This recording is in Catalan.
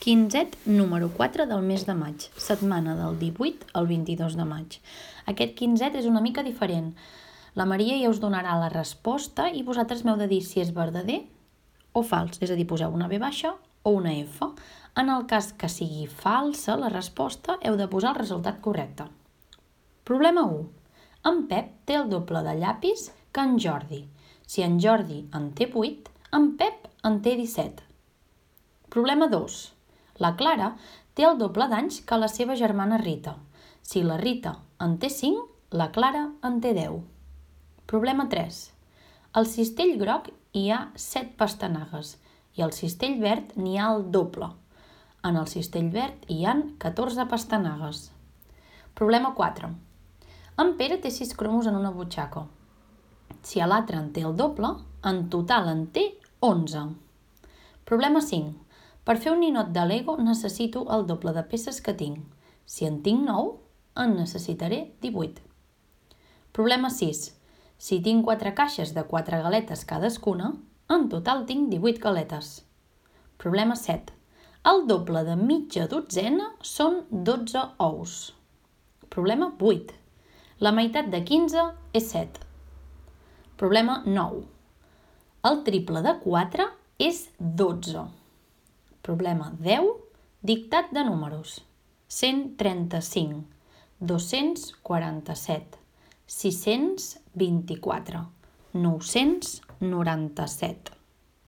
Quinzet número 4 del mes de maig, setmana del 18 al 22 de maig. Aquest quinzet és una mica diferent. La Maria ja us donarà la resposta i vosaltres m'heu de dir si és verdader o fals, és a dir, poseu una B baixa o una F. En el cas que sigui falsa la resposta, heu de posar el resultat correcte. Problema 1. En Pep té el doble de llapis que en Jordi. Si en Jordi en té 8, en Pep en té 17. Problema 2. La Clara té el doble d'anys que la seva germana Rita. Si la Rita en té 5, la Clara en té 10. Problema 3. Al cistell groc hi ha 7 pastanagues i al cistell verd n'hi ha el doble. En el cistell verd hi ha 14 pastanagues. Problema 4. En Pere té 6 cromos en una butxaca. Si a l'altre en té el doble, en total en té 11. Problema 5. Per fer un ninot de Lego necessito el doble de peces que tinc. Si en tinc 9, en necessitaré 18. Problema 6. Si tinc 4 caixes de 4 galetes cadascuna, en total tinc 18 galetes. Problema 7. El doble de mitja dotzena són 12 ous. Problema 8. La meitat de 15 és 7. Problema 9. El triple de 4 és 12. Problema 10. Dictat de números. 135, 247, 624, 997.